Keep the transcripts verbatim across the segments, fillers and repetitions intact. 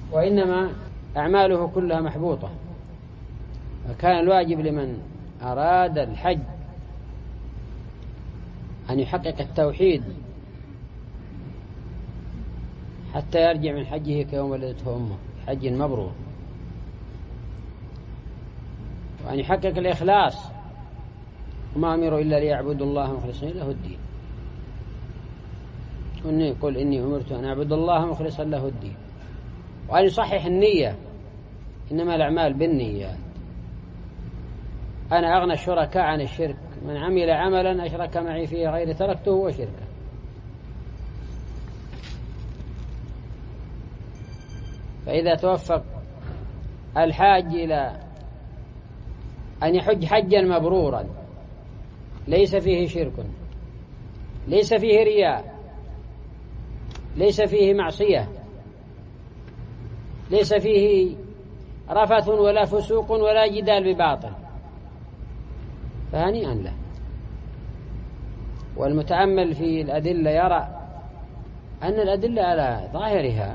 وإنما أعماله كلها محبوطة. فكان الواجب لمن أراد الحج أن يحقق التوحيد حتى يرجع من حجه كيوم ولدته أمه، حج مبرور، وأن يحقق الإخلاص، وما أمروا إلا ليعبدوا الله مخلصين له الدين. قل إني أمرت أن أعبد الله مخلصا له الدين. وأن يصحح النية، إنما الأعمال بالنيات. أنا أغنى الشركاء عن الشرك، من عمل عملا أشرك معي فيه غير تركته وشركه. فإذا توفق الحاج إلى أن يحج حجا مبرورا ليس فيه شرك، ليس فيه رياء، ليس فيه معصية، ليس فيه رفث ولا فسوق ولا جدال بباطل، فهنيئا له. والمتأمل في الأدلة يرى أن الأدلة على ظاهرها: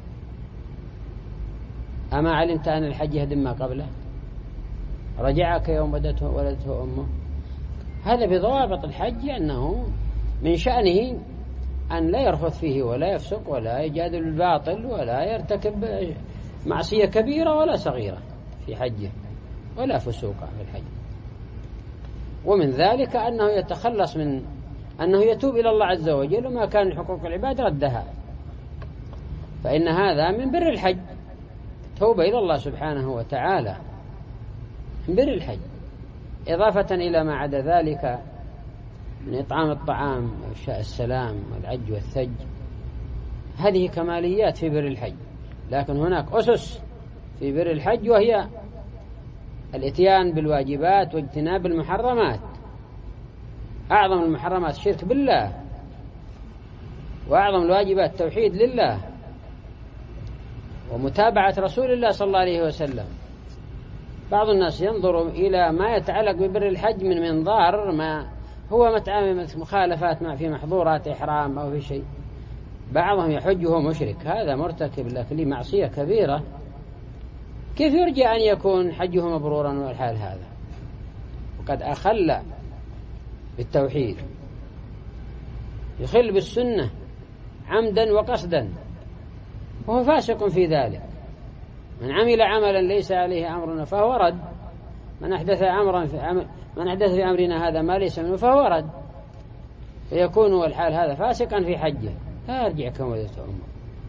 أما علمت أن الحج يهدم ما قبله، رجعك يوم ولدته ولدته أمه. هذا بضوابط الحج أنه من شأنه أن لا يرفث فيه ولا يفسق ولا يجادل بالباطل ولا يرتكب معصية كبيرة ولا صغيرة في حجه، ولا فسوق في الحج. ومن ذلك أنه يتخلص من أنه يتوب إلى الله عز وجل، وما كان حقوق العباد ردها. فإن هذا من بر الحج، توبة إلى الله سبحانه وتعالى من بر الحج، إضافة إلى ما عدا ذلك من إطعام الطعام وإفشاء السلام والعج والثج. هذه كماليات في بر الحج، لكن هناك أسس في بر الحج، وهي الإتيان بالواجبات واجتناب المحرمات. أعظم المحرمات الشرك بالله، وأعظم الواجبات التوحيد لله، ومتابعة رسول الله صلى الله عليه وسلم. بعض الناس ينظر إلى ما يتعلق ببر الحج من منظار ما هو مخالفات ما في محظورات إحرام أو في شيء. بعضهم يحج وهو مشرك، هذا مرتكب لكن معصية كبيرة. كيف يرجى أن يكون حجه مبرورا والحال هذا وقد أخل بالتوحيد، يخل بالسنة عمدا وقصدا، وهو فاسق في ذلك. من عمل عملا ليس عليه أمرنا فهو رد، من أحدث أمرا في عمل من أحدث في أمرنا هذا ما ليس منه فهو رد، فيكون والحال هذا فاسقا في حجه، لا يرجع كما ولدته أمه.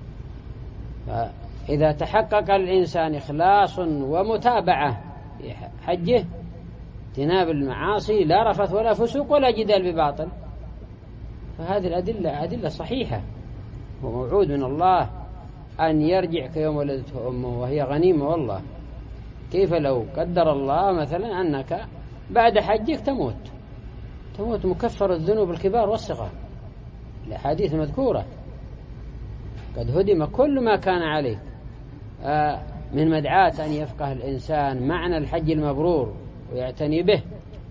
فإذا تحقق الإنسان إخلاص ومتابعة في حجه، اجتناب المعاصي، لا رفث ولا فسوق ولا جدال بباطل، فهذه الأدلة أدلة صحيحة، وموعود من الله أن يرجع كيوم ولدته أمه، وهي غنيمة والله. كيف لو قدر الله مثلا أنك بعد حجك تموت تموت مكفر الذنوب الكبار والصغار، الأحاديث مذكورة، قد هدم كل ما كان عليه من مدعاة أن يفقه الإنسان معنى الحج المبرور ويعتني به،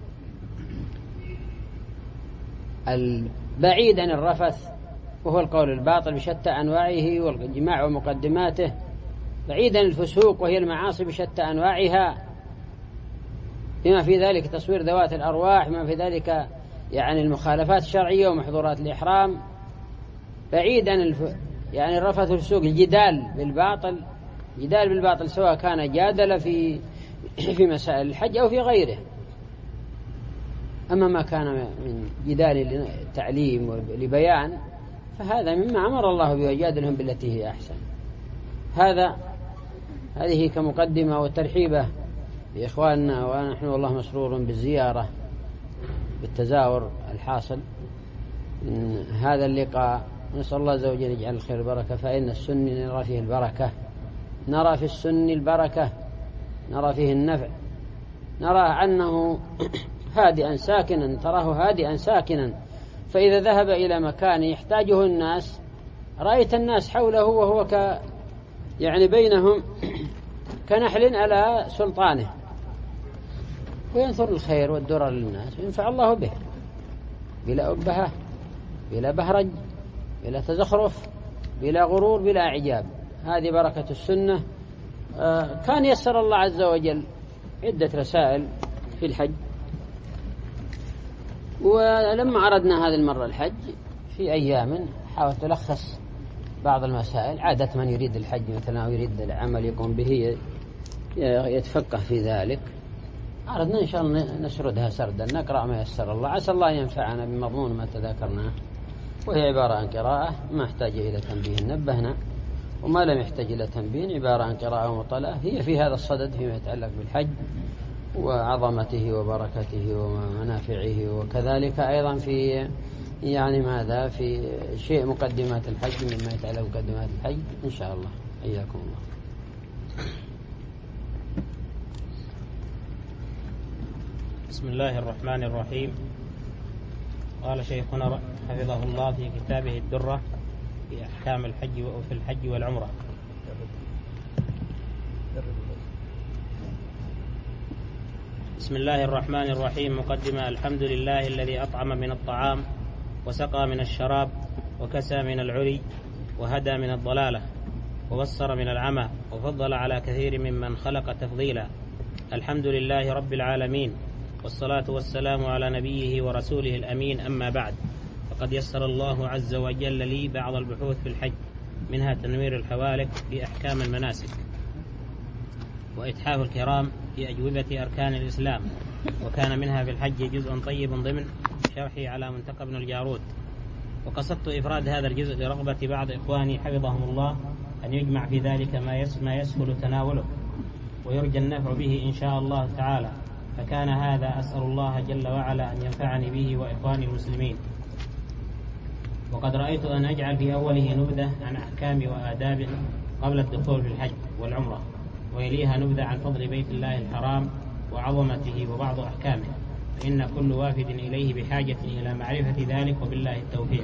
البعيد عن الرفث وهو القول الباطل بشتى أنواعه والجماع ومقدماته، بعيد عن الفسوق وهي المعاصي بشتى أنواعها، بما في ذلك تصوير ذوات الأرواح، بما في ذلك يعني المخالفات الشرعية ومحظورات الإحرام، بعيد عن الف... يعني الرفث والفسوق، الجدال بالباطل، جدال بالباطل سواء كان جادل في في مسائل الحج أو في غيره. أما ما كان من جدال لتعليم ولبيان فهذا مما أمر الله بيجادلهم بالتي هي أحسن. هذا هذه كمقدمة وترحيبة بإخواننا، ونحن والله مسرور بالزيارة بالتزاور الحاصل من هذا اللقاء. نسأل الله عز وجل يجعل الخير البركة، فإن السن نرى فيه البركة، نرى في السن البركة، نرى فيه النفع، نرى أنه هادئا ساكنا، تراه هادئا ساكنا، فإذا ذهب إلى مكان يحتاجه الناس رأيت الناس حوله وهو ك يعني بينهم كنحل على سلطانه، وينثر الخير والدرر للناس وينفع الله به بلا أبهة، بلا بهرج، بلا تزخرف، بلا غرور، بلا إعجاب. هذه بركة السنة. كان يسر الله عز وجل عدة رسائل في الحج، ولما أردنا هذه المرة الحج في أيام حاولت ألخص بعض المسائل. عادة من يريد الحج مثلا أو يريد العمل يقوم به يتفقه في ذلك. أردنا إن شاء الله نسردها سردا، نقرأ ما يسر الله، عسى الله ينفعنا بمضمون ما تذاكرناه. وهي عبارة عن قراءة ما احتاج إلى تنبيه نبهنا، وما لم يحتاج إلى تنبيه عبارة عن قراءة ومطالعة. هي في هذا الصدد فيما يتعلق بالحج وعظمته وبركته ومنافعه، وكذلك أيضا في يعني ماذا في شيء مقدمات الحج مما يتعلق بمقدمات الحج إن شاء الله. حياكم الله. بسم الله الرحمن الرحيم. قال شيخنا حفظه الله في كتابه الدرة في أحكام الحج وفي الحج والعمرة: بسم الله الرحمن الرحيم. مقدمة: الحمد لله الذي أطعم من الطعام وسقى من الشراب وكسى من العري وهدى من الضلالة وبصر من العمى وفضل على كثير ممن خلق تفضيلا. الحمد لله رب العالمين، والصلاة والسلام على نبيه ورسوله الأمين. أما بعد، فقد يسر الله عز وجل لي بعض البحوث في الحج، منها تنوير الحوالك في أحكام المناسك، وإتحاف الكرام في أجوبة أركان الإسلام، وكان منها في الحج جزء طيب ضمن شرحي على منتقى ابن الجارود. وقصدت إفراد هذا الجزء لرغبة بعض إخواني حفظهم الله أن يجمع في ذلك ما يسهل تناوله ويرجى النفع به إن شاء الله تعالى، فكان هذا أسأل الله جل وعلا أن ينفعني به وإخواني المسلمين. وقد رأيت أن أجعل في أوله نبذة عن أحكام وآداب قبل الدخول في الحج والعمرة، ويليها نبذة عن فضل بيت الله الحرام وعظمته وبعض أحكامه، فإن كل وافد إليه بحاجة إلى معرفة ذلك، وبالله التوفيق.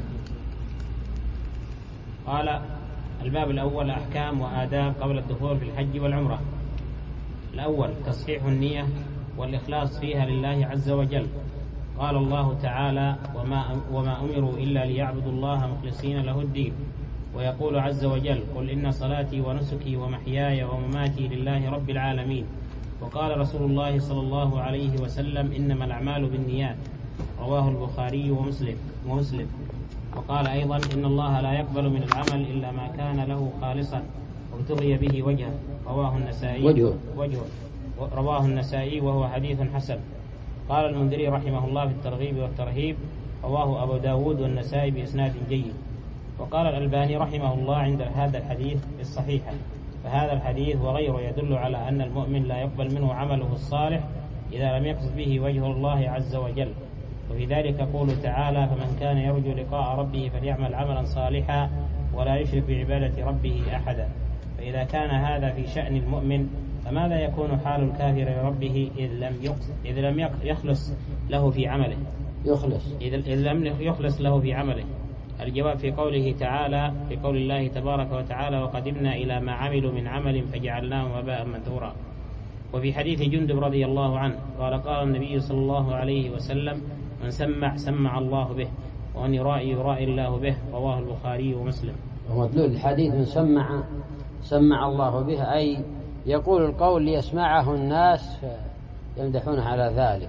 قال: الباب الأول: أحكام وآداب قبل الدخول في الحج والعمرة. الأول: تصحيح النية والإخلاص فيها لله عز وجل. قال الله تعالى: وما, وما أمروا إلا ليعبدوا الله مخلصين له الدين. ويقول عز وجل: قل إن صلاتي ونسكي ومحياي ومماتي لله رب العالمين. وقال رسول الله صلى الله عليه وسلم: إنما الأعمال بالنيات. رواه البخاري ومسلم ومسلم. وقال أيضا: إن الله لا يقبل من العمل إلا ما كان له خالصا وابتغي به وجهه. رواه النسائي وجهه. وجهه رواه النسائي وهو حديث حسن. قال المنذري رحمه الله في الترغيب والترهيب: رواه أبو داود والنسائي بإسناد جيد. وقال الألباني رحمه الله عند هذا الحديث الصحيحة: فهذا الحديث وغيره يدل على أن المؤمن لا يقبل منه عمله الصالح إذا لم يقصد به وجه الله عز وجل. وفي ذلك قوله تعالى: فمن كان يرجو لقاء ربه فليعمل عملا صالحا ولا يشرك بعبادة ربه أحدا. فإذا كان هذا في شأن المؤمن، فماذا يكون حال الكافر لربه إذ لم إذ لم يخلص له في عمله يخلص إذ لم يخلص له في عمله؟ الجواب في قوله تعالى في قول الله تبارك وتعالى: وقدمنا إلى ما عملوا من عمل فجعلناه هباء منثورا. وفي حديث جندب رضي الله عنه قال: قال النبي صلى الله عليه وسلم: من سمع سمع الله به، وأن يرائي يرائي الله به. رواه البخاري ومسلم. ومدلول الحديث: من سمع سمع الله به، أي يقول القول ليسمعه الناس يمدحونه على ذلك،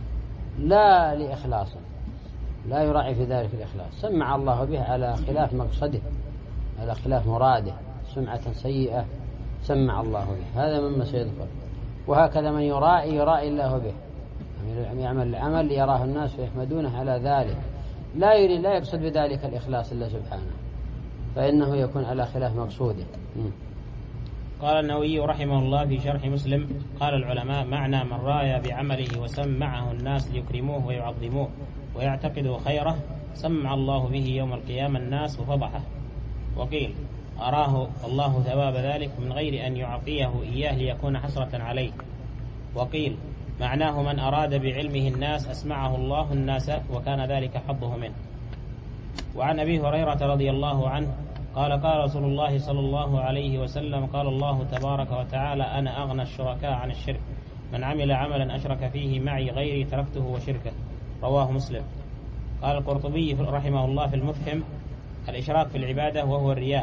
لا لإخلاصه، لا يراعي في ذلك الإخلاص. سمع الله به على خلاف مقصده، على خلاف مراده، سمعة سيئة سمع الله به، هذا مما سيذكر. وهكذا من يرائي يرائي الله به، يعمل العمل يراه الناس فيحمدونه على ذلك، لا يريد لا يقصد بذلك الإخلاص إلا سبحانه، فإنه يكون على خلاف مقصوده. قال النووي رحمه الله في شرح مسلم: قال العلماء: معنى من راي بعمله وسمعه الناس ليكرموه ويعظموه ويعتقدوا خيره، سمع الله به يوم القيامة الناس وفضحه. وقيل: أراه الله ثواب ذلك من غير أن يعطيه إياه ليكون حسرة عليه. وقيل: معناه من أراد بعلمه الناس أسمعه الله الناس وكان ذلك حظه منه. وعن أبي هريرة رضي الله عنه قال: قال رسول الله صلى الله عليه وسلم: قال الله تبارك وتعالى: أنا أغنى الشركاء عن الشرك، من عمل عملا أشرك فيه معي غيري تركته وشركه. رواه مسلم. قال القرطبي رحمه الله في المفهم: الإشراك في العبادة وهو الرياء،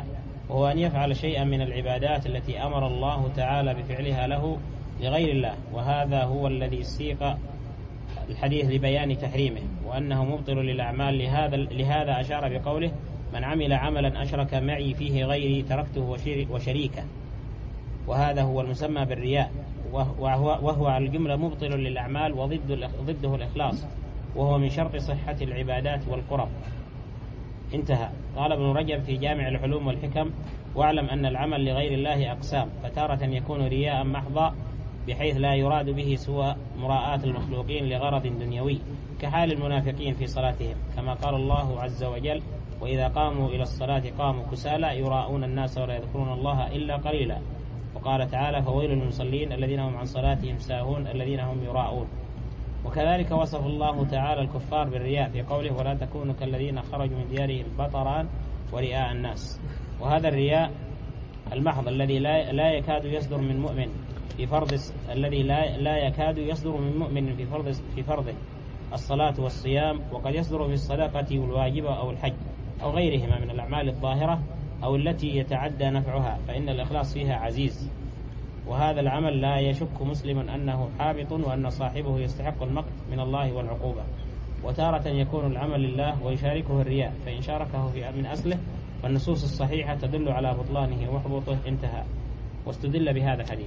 وهو أن يفعل شيئا من العبادات التي أمر الله تعالى بفعلها له لغير الله، وهذا هو الذي سيق الحديث لبيان تحريمه وأنه مبطل للأعمال. لهذا, لهذا أشار بقوله: من عمل عملا أشرك معي فيه غيري تركته وشريكه. وهذا هو المسمى بالرياء، وهو, وهو على الجملة مبطل للأعمال وضد ضده الإخلاص، وهو من شرط صحة العبادات والقرب. انتهى. قال ابن رجب في جامع العلوم والحكم: واعلم أن العمل لغير الله أقسام، فتارة يكون رياء محضا بحيث لا يراد به سوى مراءة المخلوقين لغرض دنيوي، كحال المنافقين في صلاتهم، كما قال الله عز وجل: وإذا قاموا إلى الصلاة قاموا كسالى يراءون الناس ولا يذكرون الله إلا قليلا. وقال تعالى: فويل للمصلين الذين هم عن صلاتهم ساهون الذين هم يراءون. وكذلك وصف الله تعالى الكفار بالرياء في قوله: ولا تكونوا كالذين خرجوا من ديارهم بطرا ورئاء الناس. وهذا الرياء المحض الذي لا, لا يكاد يصدر من مؤمن في فرض الذي لا, لا يكاد يصدر من مؤمن في فرض في فرضه الصلاة والصيام، وقد يصدر في الصدقة والواجبة أو الحج أو غيرهما من الأعمال الظاهرة أو التي يتعدى نفعها، فإن الإخلاص فيها عزيز. وهذا العمل لا يشك مسلم أنه حابط وأن صاحبه يستحق المقت من الله والعقوبة. وتارة يكون العمل لله ويشاركه الرياء، فإن شاركه في من أصله فالنصوص الصحيحة تدل على بطلانه وحبوطه. انتهى. واستدل بهذا الحديث.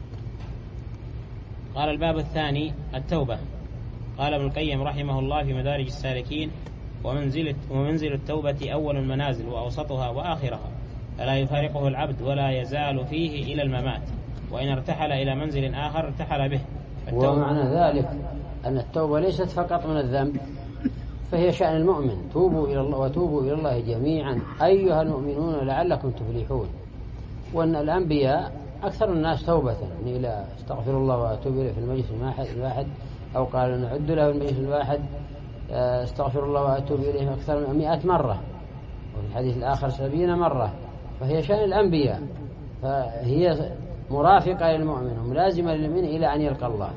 قال: الباب الثاني التوبة. قال ابن القيم رحمه الله في مدارج السالكين: ومنزل, ومنزل التوبة أول المنازل وأوسطها وآخرها، فلا يفارقه العبد ولا يزال فيه إلى الممات، وإن ارتحل إلى منزل آخر ارتحل به. ومعنى ذلك أن التوبة ليست فقط من الذنب، فهي شأن المؤمن: توبوا إلى الله وتوبوا إلى الله جميعا أيها المؤمنون لعلكم تفلحون. وأن الأنبياء أكثر الناس توبة، يعني إلى استغفر الله وأتوب إليه في المجلس الواحد، أو قال نعد له في المجلس الواحد استغفر الله وأتوب إليه أكثر من مئة مرة، وفي الحديث الآخر سبعين مرة. فهي شأن الأنبياء، فهي مرافقة للمؤمن وملازمة للمؤمن إلى أن يلقى الله.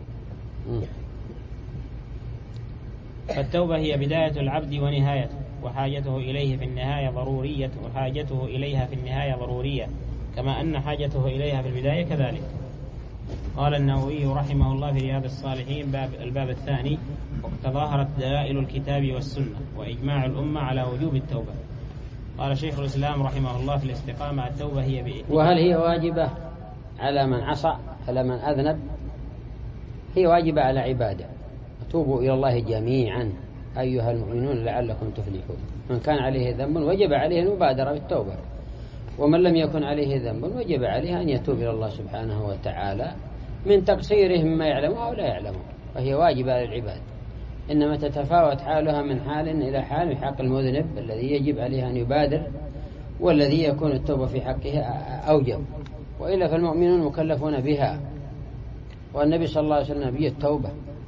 فالتوبة هي بداية العبد ونهايته، وحاجته إليه في النهاية ضرورية وحاجته إليها في النهاية ضرورية، كما أن حاجته إليها في البداية كذلك. قال النووي رحمه الله في رياض الصالحين: باب الباب الثاني: وتظاهرت دلائل الكتاب والسنة وإجماع الأمة على وجوب التوبة. قال شيخ الإسلام رحمه الله في الاستقامة: التوبة هي بإيه؟ وهل هي واجبة على من عصى، على من أذنب؟ هي واجبة على عباده: توبوا إلى الله جميعا أيها المؤمنون لعلكم تفلحون. من كان عليه ذنب وجب عليه المبادرة بالتوبة، ومن لم يكن عليه ذنب وجب عليه أن يتوب إلى الله سبحانه وتعالى من تقصيره مما يعلمه أو لا يعلمه، فهي واجبة للعباد، إنما تتفاوت حالها من حال إلى حال في حق المذنب الذي يجب عليه أن يبادر، والذي يكون التوبة في حقه أوجب، وإلا فالمؤمنون مكلفون بها، والنبي صلى الله عليه وسلم نبي التوبة.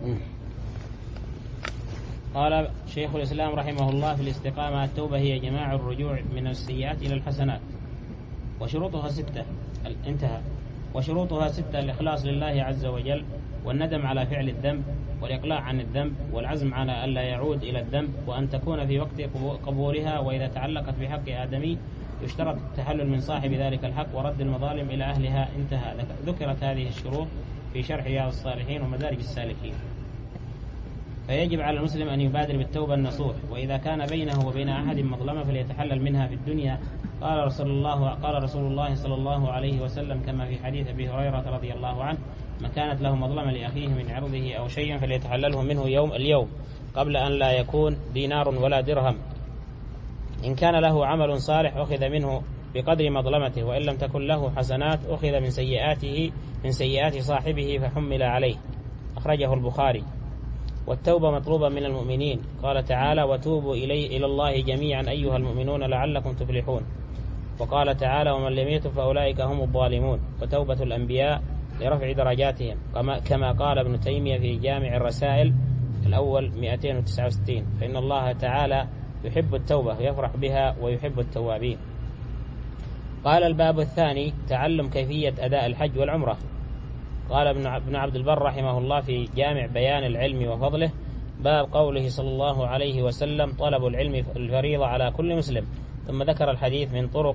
قال شيخ الإسلام رحمه الله في الاستقامة: التوبة هي جماع الرجوع من السيئات إلى الحسنات، وشروطها ستة. انتهى. وشروطها ستة: الإخلاص لله عز وجل، والندم على فعل الذنب، والإقلاع عن الذنب، والعزم على ألا يعود إلى الذنب، وأن تكون في وقت قبولها، وإذا تعلقت بحق آدمي يشترط التحلل من صاحب ذلك الحق ورد المظالم إلى أهلها. انتهى. ذكرت هذه الشروط في شرح رياض الصالحين ومدارج السالكين. فيجب على المسلم أن يبادر بالتوبة النصوح، وإذا كان بينه وبين أحد مظلمة فليتحلل منها في الدنيا. قال رسول الله قال رسول الله صلى الله عليه وسلم كما في حديث أبي هريرة رضي الله عنه: من كانت له مظلمة لأخيه من عرضه أو شيء فليتحلله منه يوم اليوم قبل أن لا يكون دينار ولا درهم. إن كان له عمل صالح أخذ منه بقدر مظلمته، وإن لم تكن له حسنات أخذ من سيئاته من سيئات صاحبه فحمل عليه. أخرجه البخاري. والتوبة مطلوبة من المؤمنين. قال تعالى: وتوبوا إلي إلى الله جميعا أيها المؤمنون لعلكم تفلحون. وقال تعالى: ومن لم يتب فأولئك هم الظالمون. وتوبة الأنبياء لرفع درجاتهم، كما قال ابن تيمية في جامع الرسائل الأول مئتين وتسعة وستين: فإن الله تعالى يحب التوبة ويفرح بها ويحب التوابين. قال الباب الثاني: تعلم كيفية أداء الحج والعمرة. قال ابن عبد البر رحمه الله في جامع بيان العلم وفضله: باب قوله صلى الله عليه وسلم: طلب العلم الفريضة على كل مسلم. ثم ذكر الحديث من طرق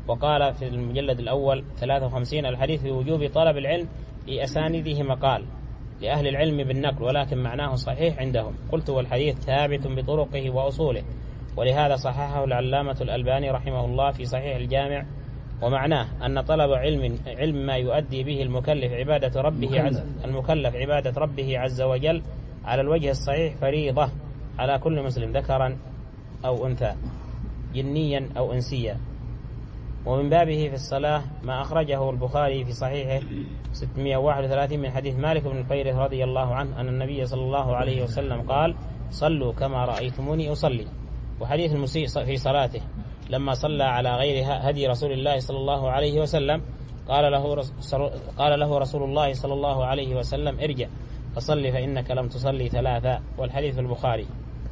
وقال في المجلد الأول ثلاثة وخمسين: الحديث في وجوب طلب العلم في أسانيده مقال لأهل العلم بالنقل، ولكن معناه صحيح عندهم. قلت: والحديث ثابت بطرقه وأصوله، ولهذا صححه العلامة الألباني رحمه الله في صحيح الجامع. ومعناه أن طلب علم علم ما يؤدي به المكلف عبادة ربه عز المكلف عبادة ربه عز وجل على الوجه الصحيح فريضة على كل مسلم ذكرا أو أنثى، جنيا أو إنسيا. ومن بابه في الصلاة ما أخرجه البخاري في صحيحه ستمائة وواحد وثلاثين من حديث مالك بن الحويرث رضي الله عنه أن النبي صلى الله عليه وسلم قال: صلوا كما رأيتموني أصلي. وحديث المسيء في صلاته لما صلى على غير هدي رسول الله صلى الله عليه وسلم قال له قال له رسول الله صلى الله عليه وسلم: ارجع فصلي فإنك لم تصلي ثلاثا. والحديث في البخاري.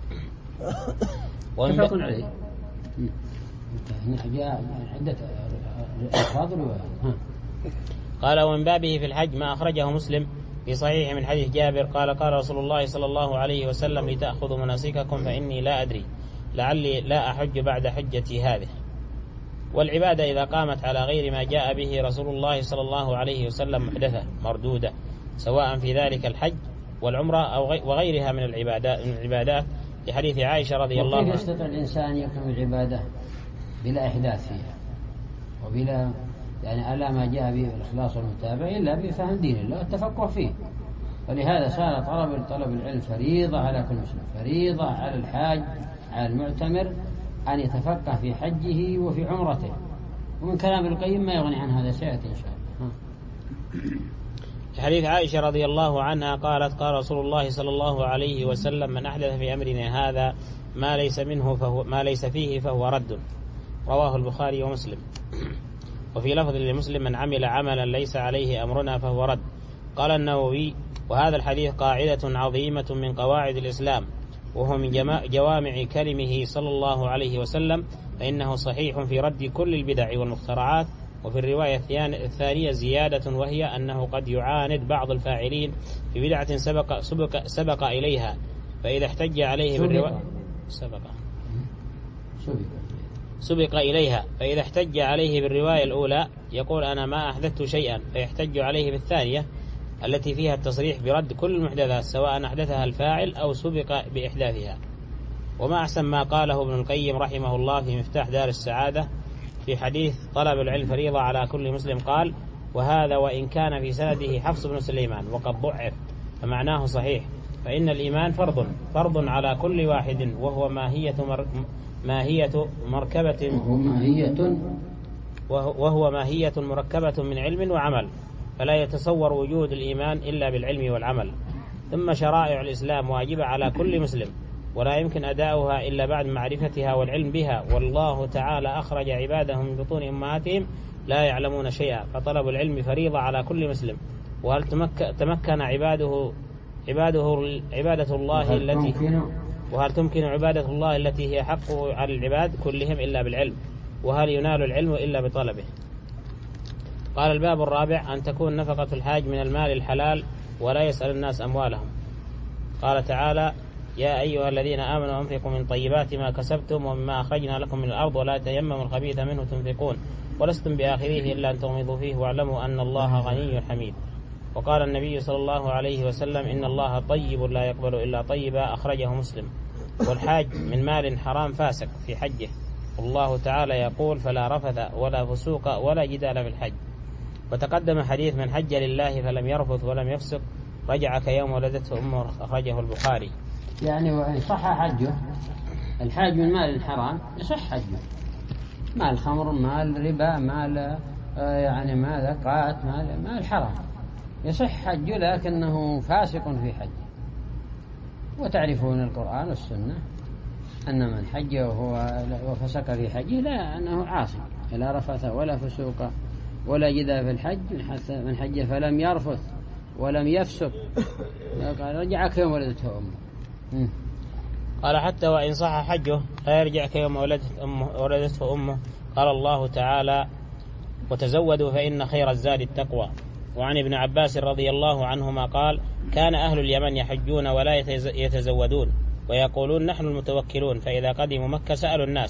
ومن عليه عدة قال: ومن بابه في الحج ما أخرجه مسلم في صحيح من حديث جابر قال: قال رسول الله صلى الله عليه وسلم: لتأخذوا مناسككم فإني لا أدري لعلي لا أحج بعد حجتي هذه. والعبادة إذا قامت على غير ما جاء به رسول الله صلى الله عليه وسلم محدثة مردودة، سواء في ذلك الحج والعمرة أو وغيرها من العبادات من العبادات لحديث عائشة رضي الله عنها. كيف يستطيع الإنسان يكمل العبادة بلا إحداث فيها وبلا يعني ألا ما جاء به الإخلاص والمتابعة إلا بفهم دين الله والتفقه فيه؟ ولهذا صار طلب طلب العلم فريضة على كل مسلم، فريضة على الحاج على المعتمر أن يتفقه في حجه وفي عمرته. ومن كلام ابن القيم ما يغني عن هذا سيأتي إن شاء الله. حديث عائشة رضي الله عنها قالت: قال رسول الله صلى الله عليه وسلم: من أحدث في أمرنا هذا ما ليس منه فهو ما ليس فيه فهو رد. رواه البخاري ومسلم. وفي لفظ لمسلم: من عمل عملا ليس عليه أمرنا فهو رد. قال النووي: وهذا الحديث قاعدة عظيمة من قواعد الإسلام، وهو من جوامع كلمه صلى الله عليه وسلم، فإنه صحيح في رد كل البدع والمخترعات. وفي الرواية الثانية زيادة، وهي أنه قد يعاند بعض الفاعلين في بدعة سبق, سبق, سبق إليها، فإذا احتج عليه بالرواية سبق سبق إليها فإذا احتج عليه بالرواية الأولى يقول: أنا ما أحدثت شيئا، فيحتج عليه بالثانية التي فيها التصريح برد كل المحدثات سواء أحدثها الفاعل أو سبق بإحداثها. وما أحسن ما قاله ابن القيم رحمه الله في مفتاح دار السعادة في حديث طلب العلم فريضة على كل مسلم، قال: وهذا وإن كان في سنده حفص بن سليمان وقد ضعف فمعناه صحيح، فإن الإيمان فرض فرض على كل واحد، وهو ماهية مر ماهية مركبة وهو ماهية مركبة من علم وعمل، فلا يتصور وجود الإيمان إلا بالعلم والعمل. ثم شرائع الإسلام واجبة على كل مسلم، ولا يمكن أداؤها إلا بعد معرفتها والعلم بها. والله تعالى أخرج عباده من بطون أمهاتهم لا يعلمون شيئا، فطلب العلم فريضة على كل مسلم. وهل تمكن عباده عباده عبادة الله التي وهل تمكن عبادة الله التي هي حقه على العباد كلهم إلا بالعلم؟ وهل ينال العلم إلا بطلبه؟ قال: الباب الرابع: أن تكون نفقة الحاج من المال الحلال ولا يسأل الناس أموالهم. قال تعالى: يا أيها الذين آمنوا أنفقوا من طيبات ما كسبتم ومما أخرجنا لكم من الأرض ولا تيمموا الخبيث منه تنفقون ولستم بآخذيه إلا أن تغمضوا فيه واعلموا أن الله غني حميد. وقال النبي صلى الله عليه وسلم: إن الله طيب لا يقبل إلا طيبا. أخرجه مسلم. والحاج من مال حرام فاسق في حجه، والله تعالى يقول: فلا رفث ولا فسوق ولا جدال في الحج. وتقدم حديث: من حج لله فلم يرفث ولم يفسق رجع كيوم ولدته أمه. أخرجه البخاري. يعني وإن صح حجه، الحاج من مال حرام يصح حجه، مال خمر، مال ربا، مال يعني مال زكاة، مال مال حرام يصح حجه، لكنه فاسق في حجه. وتعرفون القرآن والسنة أن من حج وهو وفسق في حجه لا أنه عاصي، لا رفث ولا فسوق ولا جدال في الحج. من حج فلم يرفث ولم يفسق رجع كيوم ولدته أمه. قال: حتى وإن صح حجه لا يرجع كيوم ولدته أمه, ولدته أمه. قال الله تعالى: وتزودوا فإن خير الزاد التقوى. وعن ابن عباس رضي الله عنهما قال: كان أهل اليمن يحجون ولا يتزودون ويقولون: نحن المتوكلون، فإذا قدموا مكة سألوا الناس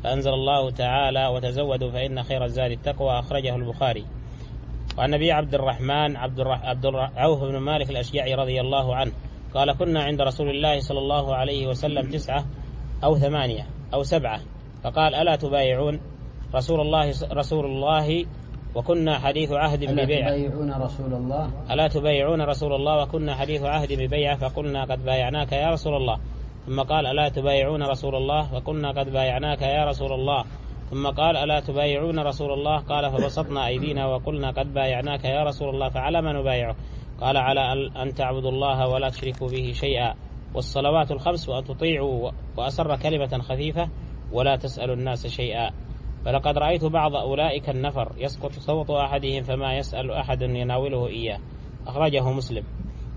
فأنزل الله تعالى وتزودوا فإن خير الزاد التقوى، أخرجه البخاري. وعن أبي عبد الرحمن عبد, الرح... عبد الرح... عوف بن مالك الأشجعي رضي الله عنه قال كنا عند رسول الله صلى الله عليه وسلم تسعة أو ثمانية أو سبعة، فقال ألا تبايعون رسول الله رسول الله وكنا حديث عهد ببيعة ألا تبايعون رسول الله ألا تبايعون رسول الله وكنا حديث عهد ببيعة، فقلنا قد بايعناك يا رسول الله. ثم قال ألا تبايعون رسول الله وكنا قد بايعناك يا رسول الله. ثم قال ألا تبايعون رسول الله، قال فبسطنا أيدينا وقلنا قد بايعناك يا رسول الله، فعلى ما نبايعه؟ قال على أن تعبدوا الله ولا تشركوا به شيئا والصلوات الخمس وأن تطيعوا، وأسر كلمة خفيفة ولا تسألوا الناس شيئا. فلقد رأيت بعض أولئك النفر يسقط صوت أحدهم فما يسأل أحد يناوله إياه، أخرجه مسلم.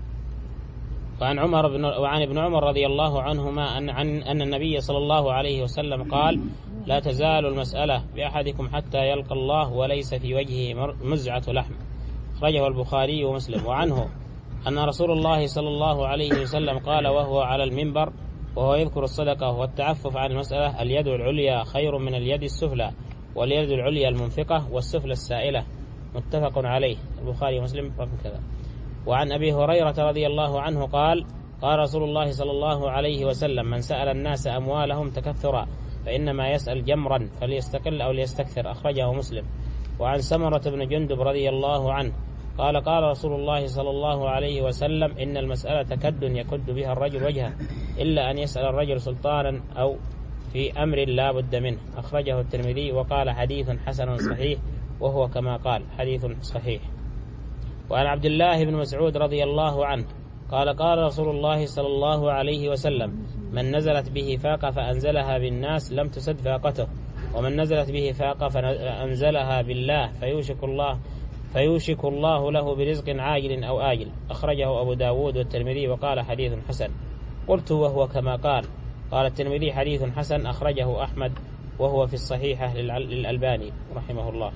وعن عمر بن وعن ابن عمر رضي الله عنهما أن عن أن النبي صلى الله عليه وسلم قال لا تزال المسألة بأحدكم حتى يلقى الله وليس في وجهه مزعة لحم، أخرجه البخاري ومسلم. وعنه أن رسول الله صلى الله عليه وسلم قال وهو على المنبر وهو يذكر الصدقة والتعفف عن المسألة اليد العليا خير من اليد السفلى، واليد العليا المنفقة والسفلى السائلة، متفق عليه، البخاري ومسلم كذا. وعن أبي هريرة رضي الله عنه قال قال رسول الله صلى الله عليه وسلم من سأل الناس أموالهم تكثرا فإنما يسأل جمرا فليستقل أو ليستكثر، أخرجه مسلم. وعن سمرة بن جندب رضي الله عنه قال قال رسول الله صلى الله عليه وسلم إن المسألة كد يكد بها الرجل وجهه إلا أن يسأل الرجل سلطانا أو في أمر لا بد منه، أخرجه الترمذي وقال حديث حسن صحيح، وهو كما قال حديث صحيح. وعن عبد الله بن مسعود رضي الله عنه قال قال رسول الله صلى الله عليه وسلم من نزلت به فاقة فأنزلها بالناس لم تسد فاقته، ومن نزلت به فاقة فأنزلها بالله فيوشك الله فيوشك الله له برزق عاجل أو آجل، أخرجه أبو داود والترمذي وقال حديث حسن. قلت وهو كما قال، قال الترمذي حديث حسن، أخرجه أحمد وهو في الصحيحة للألباني رحمه الله.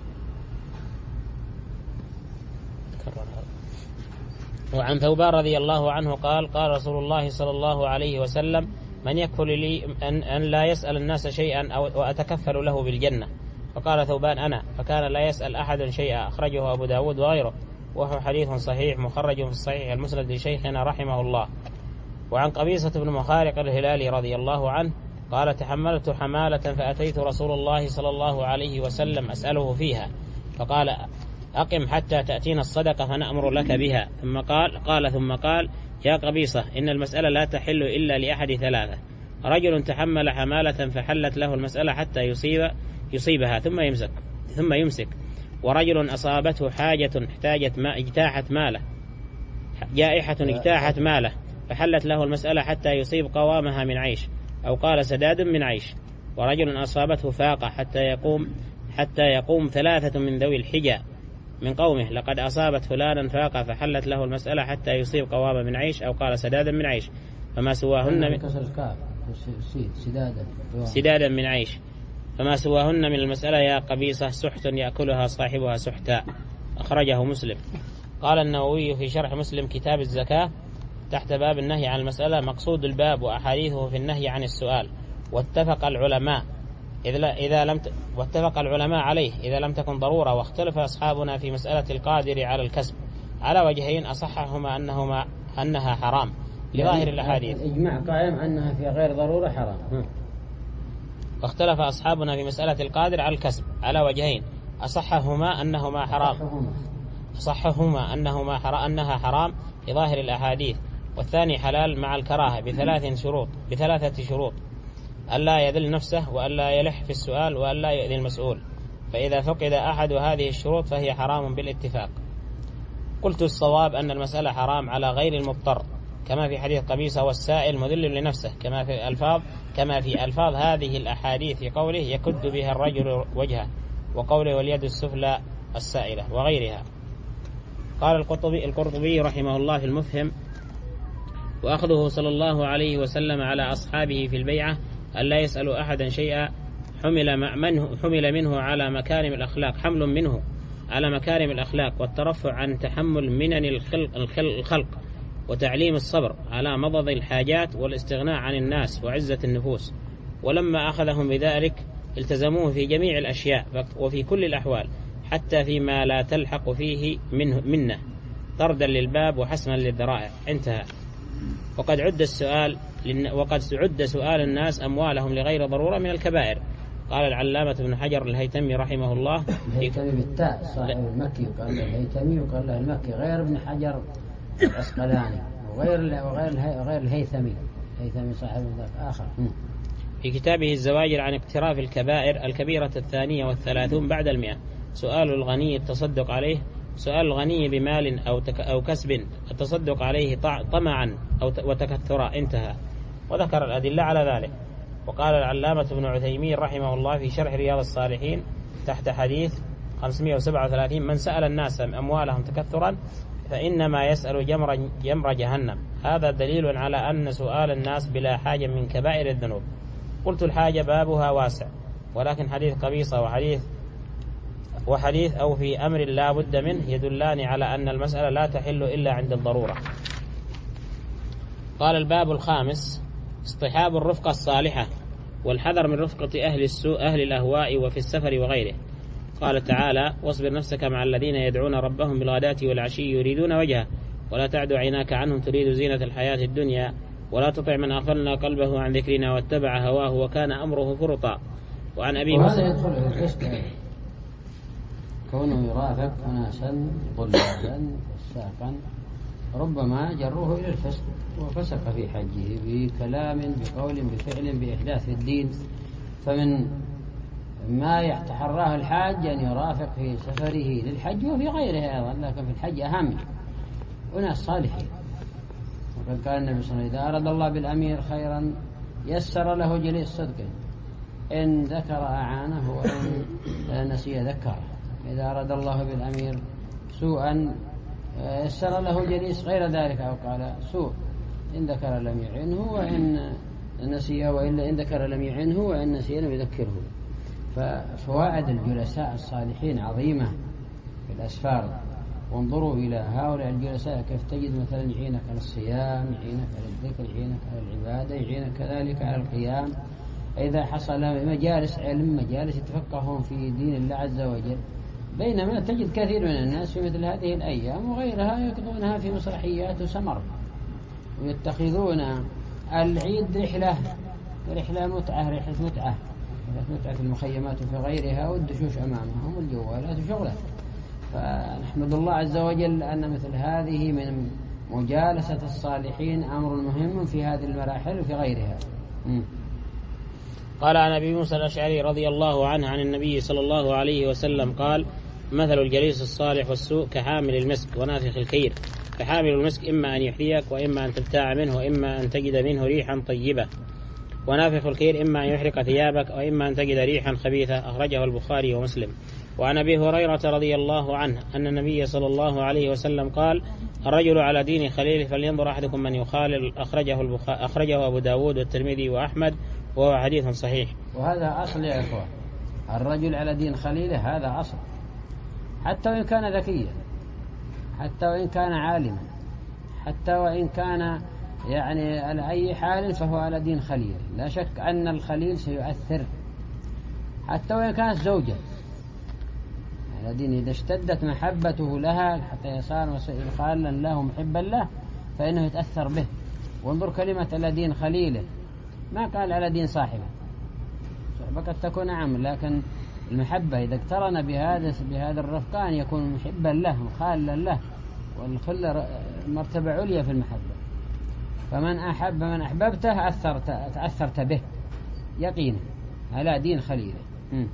وعن ثوبان رضي الله عنه قال قال رسول الله صلى الله عليه وسلم من يكفل لي أن, أن لا يسأل الناس شيئا أو وأتكفل له بالجنة، فقال ثوبان أنا، فكان لا يسأل أحد شيئا، أخرجه أبو داود وغيره، وهو حديث صحيح مخرج في الصحيح المسند لشيخنا رحمه الله. وعن قبيصة بن مخارق الهلالي رضي الله عنه قال تحملت حمالة فأتيت رسول الله صلى الله عليه وسلم أسأله فيها، فقال أقم حتى تأتينا الصدقة فنأمر لك بها. ثم قال قال ثم قال يا قبيصة إن المسألة لا تحل إلا لأحد ثلاثة، رجل تحمل حمالة فحلت له المسألة حتى يصيب يصيبها ثم يمسك ثم يمسك ورجل أصابته حاجة احتاجت ما اجتاحت ماله جائحة اجتاحت ماله فحلت له المسألة حتى يصيب قوامها من عيش، أو قال سداد من عيش، ورجل أصابته فاقة حتى يقوم حتى يقوم ثلاثة من ذوي الحجى من قومه لقد أصابت فلانا فاقة فحلت له المسألة حتى يصيب قوام من عيش، أو قال سدادا من عيش، فما سواهن من سدادا من عيش فما سواهن من المسألة يا قبيصة سحت يأكلها صاحبها سحتا، أخرجه مسلم. قال النووي في شرح مسلم كتاب الزكاة تحت باب النهي عن المسألة مقصود الباب وأحاديثه في النهي عن السؤال، واتفق العلماء إذا, إذا لم ت... واتفق العلماء عليه إذا لم تكن ضرورة، واختلف أصحابنا في مسألة القادر على الكسب على وجهين أصحهما أنهما أنها حرام لظاهر الأحاديث، الإجماع قائم أنها في غير ضرورة حرام. واختلف أصحابنا في مسألة القادر على الكسب على وجهين أصحهما أنهما حرام أصحهما أنهما حرام أنها حرام لظاهر الأحاديث، والثاني حلال مع الكراهة بثلاث شروط بثلاثة شروط ألا يذل نفسه وألا يلح في السؤال وألا يؤذي المسؤول، فإذا فقد أحد هذه الشروط فهي حرام بالاتفاق. قلت الصواب أن المسألة حرام على غير المضطر، كما في حديث قبيصة والسائل مذل لنفسه، كما في ألفاظ كما في ألفاظ هذه الأحاديث في قوله يكد بها الرجل وجهه، وقوله واليد السفلى السائلة وغيرها. قال القرطبي القرطبي رحمه الله في المفهم وأخذه صلى الله عليه وسلم على أصحابه في البيعة ألا يسأل أحدا شيئا حمل منه حمل منه على مكارم الأخلاق حمل منه على مكارم الأخلاق والترفع عن تحمل منن الخلق, الخلق وتعليم الصبر على مضض الحاجات والاستغناء عن الناس وعزة النفوس. ولما أخذهم بذلك التزموه في جميع الأشياء وفي كل الأحوال حتى فيما لا تلحق فيه منه منه طردا للباب وحسما للذرائع. انتهى. وقد عد السؤال وقد عد سؤال الناس أموالهم لغير ضرورة من الكبائر. قال العلامة ابن حجر الهيثمي رحمه الله الهيثمي بالتاء صاحب المكي وقال له الهيثمي وقال له المكي غير ابن حجر العسقلاني وغير وغير وغير الهيثمي الهيثمي صاحب آخر. في كتابه الزواجر عن اقتراف الكبائر الكبيرة الثانية والثلاثون بعد المئة. سؤال الغني التصدق عليه، سؤال الغني بمال أو, تك أو كسب التصدق عليه طمعا أو وتكثرا. انتهى. وذكر الأدلة على ذلك. وقال العلامة ابن عثيمين رحمه الله في شرح رياض الصالحين تحت حديث خمسمائة وسبعة وثلاثين: من سأل الناس أموالهم تكثرا فإنما يسأل جمر, جمر جهنم. هذا دليل على أن سؤال الناس بلا حاجة من كبائر الذنوب. قلت الحاجة بابها واسع، ولكن حديث قبيصة وحديث وحديث أو في أمر لا بد منه يدلان على أن المسألة لا تحل إلا عند الضرورة. قال الباب الخامس: اصطحاب الرفقة الصالحة والحذر من رفقة أهل السوء أهل الأهواء وفي السفر وغيره. قال تعالى: واصبر نفسك مع الذين يدعون ربهم بالغداة والعشي يريدون وجهه ولا تعد عيناك عنهم تريد زينة الحياة الدنيا ولا تطع من أغفلنا قلبه عن ذكرنا واتبع هواه وكان أمره فرطا. وعن أبي وهذا يدخل في الفسق كونه يرافق أناسا ضلالا فساقا ربما جروه إلى الفسق وفسق في حجه بكلام بقول بفعل بإحداث الدين. فمن ما يتحراه الحاج أن يرافق في سفره للحج وفي غيره أيضا، لكن في الحج أهم أناس صالحين. وقد قال النبي صلى الله عليه وسلم: إذا أراد الله بالأمير خيرا يسر له جليس صدق، إن ذكر أعانه وإن نسي ذكره. إذا أراد الله بالأمير سوءا يسر له جليس غير ذلك، أو قال سوء، إن ذكر لم يعنه وإن نسي، وإلا إن ذكر لم يعنه وإن نسي لم يذكره. ففوائد الجلساء الصالحين عظيمة في الأسفار. وانظروا إلى هؤلاء الجلساء كيف تجد مثلا يعينك على الصيام، يعينك على الذكر، يعينك على العبادة، يعينك كذلك على القيام. إذا حصل مجالس علم، مجالس يتفقهون في دين الله عز وجل. بينما تجد كثير من الناس في مثل هذه الأيام وغيرها يقضونها في مسرحيات وسمر، ويتخذون العيد رحلة رحلة متعة رحلة متعة متعة في المخيمات وفي غيرها، والدشوش أمامهم والجوالات وشغلات. فنحمد الله عز وجل أن مثل هذه من مجالسة الصالحين أمر مهم في هذه المراحل وفي غيرها. م. قال عن أبي موسى الأشعري رضي الله عنه عن النبي صلى الله عليه وسلم قال: مثل الجليس الصالح والسوء كحامل المسك ونافخ الكير. فحامل المسك إما أن يحذيك وإما أن تبتاع منه وإما أن تجد منه ريحا طيبة، ونافخ الكير إما أن يحرق ثيابك وإما أن تجد ريحا خبيثة. أخرجه البخاري ومسلم. وعن أبي هريرة رضي الله عنه أن النبي صلى الله عليه وسلم قال: الرجل على دين خليله فلينظر أحدكم من يخالل. أخرجه, البخاري أخرجه أبو داود والترمذي وأحمد وهو حديث صحيح. وهذا أصل يا إخوة، الرجل على دين خليله هذا أصل، حتى وإن كان ذكيا، حتى وإن كان عالما، حتى وإن كان يعني على أي حال فهو على دين خليله. لا شك أن الخليل سيؤثر، حتى وإن كانت زوجة على دين. إذا اشتدت محبته لها حتى يصار خالا له محبا له فإنه يتأثر به. وانظر كلمة على دين خليله، ما قال على دين صاحبه. صحبة قد تكون نعم، لكن المحبة إذا اقترن بهذا بهذا الرفقان يكون محبا له وخالا له، والخلة مرتبة عليا في المحبة. فمن أحب من أحببته أثرت تأثرت به يقينا على دين خليله. م.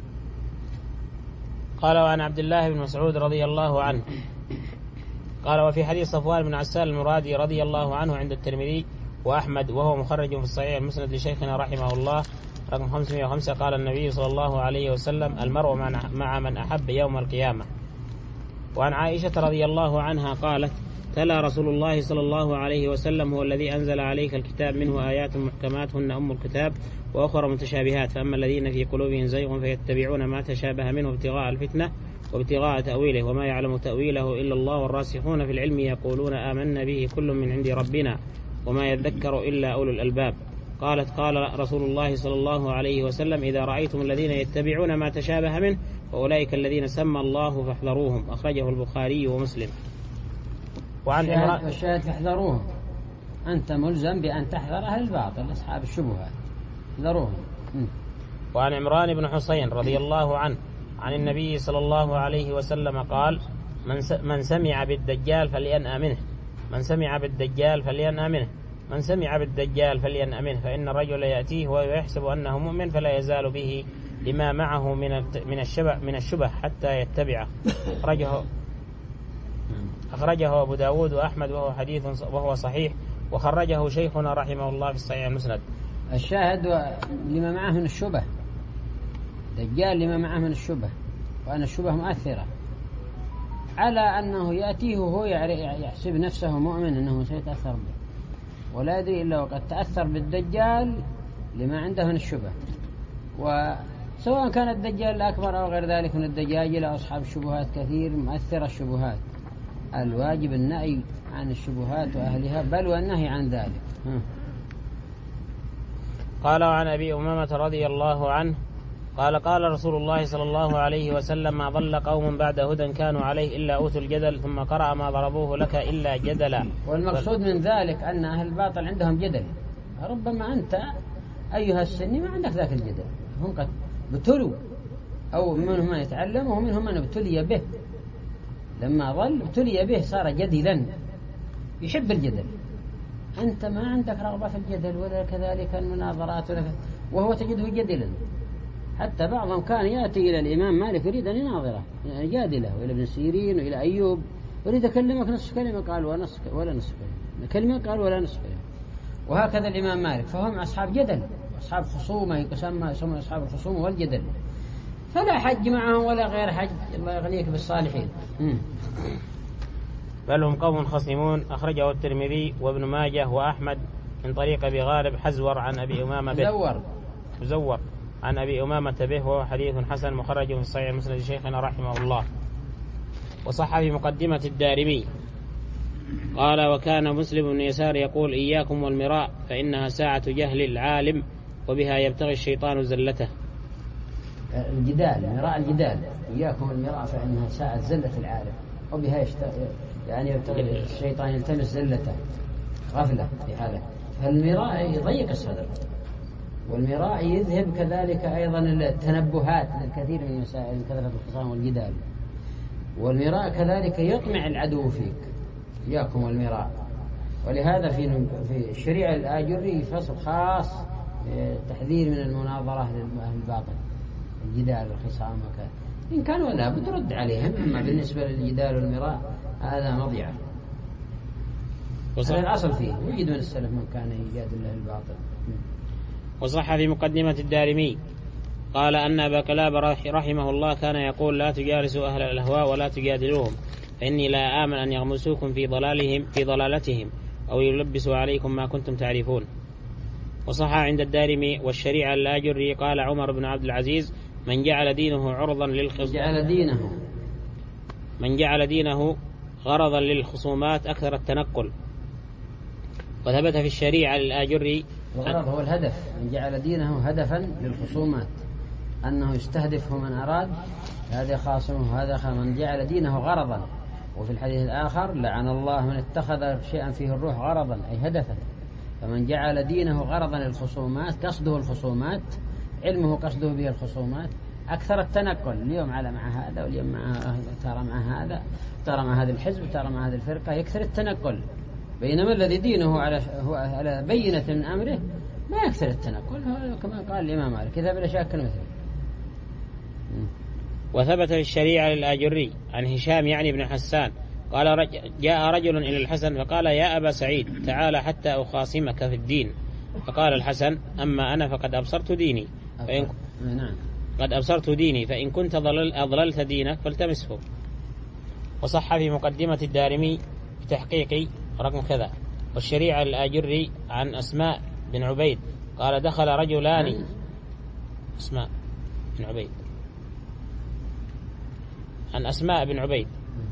قال: وعن عبد الله بن مسعود رضي الله عنه قال: وفي حديث صفوان بن عسال المرادي رضي الله عنه عند الترمذي وأحمد وهو مخرج في الصحيح المسند لشيخنا رحمه الله رقم خمسمائة وخمسة، قال النبي صلى الله عليه وسلم: المرء مع من أحب يوم القيامة. وعن عائشة رضي الله عنها قالت: تلا رسول الله صلى الله عليه وسلم: هو الذي أنزل عليك الكتاب منه آيات محكمات هن أم الكتاب وأخرى متشابهات، فأما الذين في قلوبهم زيغ فيتبعون ما تشابه منه ابتغاء الفتنة وابتغاء تأويله وما يعلم تأويله إلا الله والراسخون في العلم يقولون آمنا به كل من عند ربنا وما يذكر إلا أولو الألباب. قالت قال رسول الله صلى الله عليه وسلم إذا رأيتم الذين يتبعون ما تشابه منه فأولئك الذين سمى الله فاحذروهم. أخرجه البخاري ومسلم. وعن عمران والشاهد فاحذروهم، أنت ملزم بأن تحذر أهل الباطل أصحاب الشبهات، احذروهم. وعن عمران بن حسين رضي الله عنه عن النبي صلى الله عليه وسلم قال من, من سمع بالدجال فلينأ منه من سمع بالدجال فلينأ منه من سمع بالدجال فلينأ منه فإن الرجل يأتيه ويحسب أنه مؤمن فلا يزال به لما معه من من الشبه من الشبه حتى يتبعه. أخرجه أخرجه أبو داود وأحمد وهو حديث وهو صحيح، وخرجه شيخنا رحمه الله في الصحيح المسند. الشاهد لما معه من الشبه، دجال لما معه من الشبه، وأن الشبه مؤثرة على أنه يأتيه وهو يحسب نفسه مؤمن أنه سيتأثر به، ولا يدري إلا وقد تأثر بالدجال لما عنده من الشبه. وسواء كان الدجال الأكبر أو غير ذلك من الدجاجل أو أصحاب الشبهات كثير مؤثرة الشبهات، الواجب النهي عن الشبهات وأهلها بل والنهي عن ذلك. قال عن أبي أمامة رضي الله عنه قال قال رسول الله صلى الله عليه وسلم ما ضل قوم بعد هدى كانوا عليه إلا أوتوا الجدل ثم قرأ ما ضربوه لك إلا جدلا. والمقصود من ذلك أن أهل الباطل عندهم جدل، ربما أنت أيها السني ما عندك ذاك الجدل، هم قد ابتلوا أو منهم من يتعلم ومنهم من ابتلي به، لما ظل ابتلي به صار جدلا يحب الجدل، أنت ما عندك رغبة في الجدل ولا كذلك المناظرات ولا وهو تجده جدلا. حتى بعضهم كان يأتي إلى الإمام مالك يريد أن يناظره يعني جادله، وإلى ابن سيرين وإلى أيوب يريد أكلمك نصف كلمة قال ونصف ولا نصف كلمة، كلمة قال ولا نصف كلمة، وهكذا الإمام مالك. فهم أصحاب جدل، أصحاب خصومة، يسمى يسمى أصحاب الخصومة والجدل، فلا حج معهم ولا غير حج، الله يغنيك بالصالحين. بل هم قوم خصمون. أخرجه الترمذي وابن ماجه وأحمد من طريق أبي غالب حزور عن أبي أمامة به زور زور عن أبي أمامة به وهو حديث حسن مخرج في الصحيح المسند شيخنا رحمه الله. وصح في مقدمة الدارمي قال وكان مسلم بن يسار يقول إياكم والمراء فإنها ساعة جهل العالم وبها يبتغي الشيطان زلته. الجدال، مراء الجدال، إياكم والمراء فإنها ساعة زلة العالم وبها يشتغل يعني يبتغي الشيطان يلتمس زلته غفلة في حاله. فالمراء يضيق الصدر، والمراء يذهب كذلك أيضا التنبهات للكثير من مسائل كثرة الخصام والجدال، والمراء كذلك يطمع العدو فيك. إياكم والمراء. ولهذا في في الشريعة الآجري فصل خاص تحذير من المناظرة لأهل الباطل، الجدال والخصام وكذا، إن كانوا لا بد رد عليهم، أما بالنسبة للجدال والمراء هذا مضيعة. هذا الأصل فيه، وجد من السلف من كان يجادل أهل الباطل. وصح في مقدمة الدارمي قال أن أبا كلاب رحمه الله كان يقول لا تجالسوا أهل الأهواء ولا تجادلوهم فإني لا آمن أن يغمسوكم في ضلالهم في ضلالتهم أو يلبسوا عليكم ما كنتم تعرفون. وصح عند الدارمي والشريعة الآجري قال عمر بن عبد العزيز من جعل دينه عرضا للخصومات جعل دينه من جعل دينه غرضا للخصومات أكثر التنقل. وثبت في الشريعة الآجري الغرض هو الهدف، من جعل دينه هدفا للخصومات، أنه يستهدفه من أراد هذا خاصمه هذا خاصمه، من جعل دينه غرضا. وفي الحديث الآخر لعن الله من اتخذ شيئا فيه الروح غرضا أي هدفا. فمن جعل دينه غرضا للخصومات قصده الخصومات، علمه قصده به الخصومات، أكثر التنقل، اليوم على مع هذا واليوم مع ترى مع هذا، ترى مع هذا الحزب، ترى مع هذه الفرقة، يكثر التنقل. بينما الذي دينه على هو على بينة من أمره ما يكثر التنقل، كما قال الإمام مالك إذا بلا شك مثله. وثبت في الشريعة للآجري عن هشام يعني بن حسان قال رج... جاء رجل إلى الحسن فقال يا أبا سعيد تعال حتى أخاصمك في الدين. فقال الحسن أما أنا فقد أبصرت ديني فإن... قد أبصرت ديني فإن كنت ضلل... أضللت دينك فالتمسه. وصح في مقدمة الدارمي بتحقيقي رقم كذا والشريعة الآجري عن أسماء بن عبيد قال دخل رجلان أسماء بن عبيد عن أسماء بن عبيد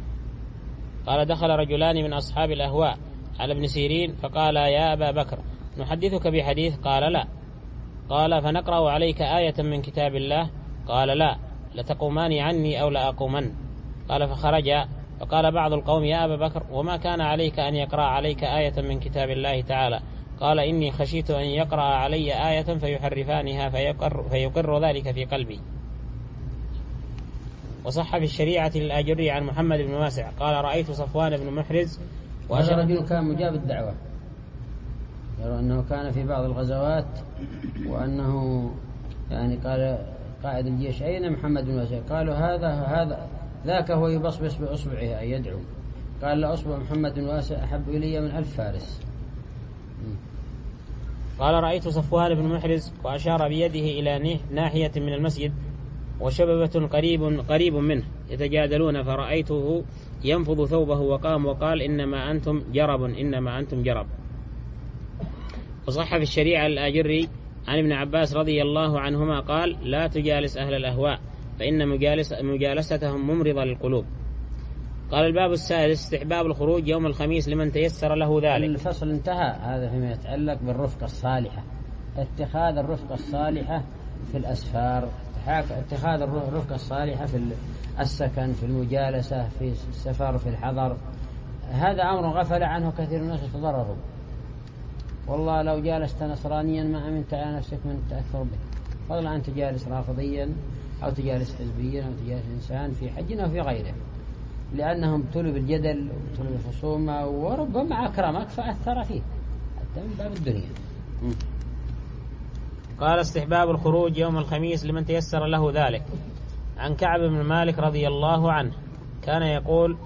قال دخل رجلان من أصحاب الأهواء على ابن سيرين فقال يا أبا بكر نحدثك بحديث؟ قال لا. قال فنقرأ عليك آية من كتاب الله؟ قال لا. لتقومان عني أو لأقومن. قال فخرج. فقال بعض القوم يا أبا بكر وما كان عليك أن يقرأ عليك آية من كتاب الله تعالى؟ قال إني خشيت أن يقرأ علي آية فيحرفانها فيقر, فيقر ذلك في قلبي. وصح في الشريعة للآجري عن محمد بن واسع قال رأيت صفوان بن محرز. وهذا رجل كان مجاب الدعوة، يرى أنه كان في بعض الغزوات وأنه يعني قال قائد الجيش أين محمد بن واسع؟ قالوا هذا هذا ذاك هو يبصبص بأصبعه أي يدعو. قال لا، أصبع محمد بن واسع أحب إلي من ألف فارس. قال رأيت صفوان بن محرز وأشار بيده إلى ناحية من المسجد وشببة قريب قريب منه يتجادلون، فرأيته ينفض ثوبه وقام وقال إنما أنتم جرب إنما أنتم جرب. وصح في الشريعة الآجري عن ابن عباس رضي الله عنهما قال لا تجالس أهل الأهواء فإن مجالس مجالستهم ممرضة للقلوب. قال الباب السادس استحباب الخروج يوم الخميس لمن تيسر له ذلك. الفصل انتهى. هذا فيما يتعلق بالرفقة الصالحة، اتخاذ الرفقة الصالحة في الأسفار، اتخاذ الرفقة الصالحة في السكن، في المجالسة، في السفر، في الحضر. هذا أمر غفل عنه كثير من الناس يتضرروا. والله لو جالست نصرانيا ما أمنت على نفسك من التأثر به، فضلا أن تجالس رافضيا أو تجالس حزبيا أو تجالس إنسان في حج أو في غيره، لأنهم ابتلوا بالجدل وابتلوا بالخصومة وربما أكرمك فأثر فيه حتى من باب الدنيا. قال استحباب الخروج يوم الخميس لمن تيسر له ذلك. عن كعب بن مالك رضي الله عنه كان يقول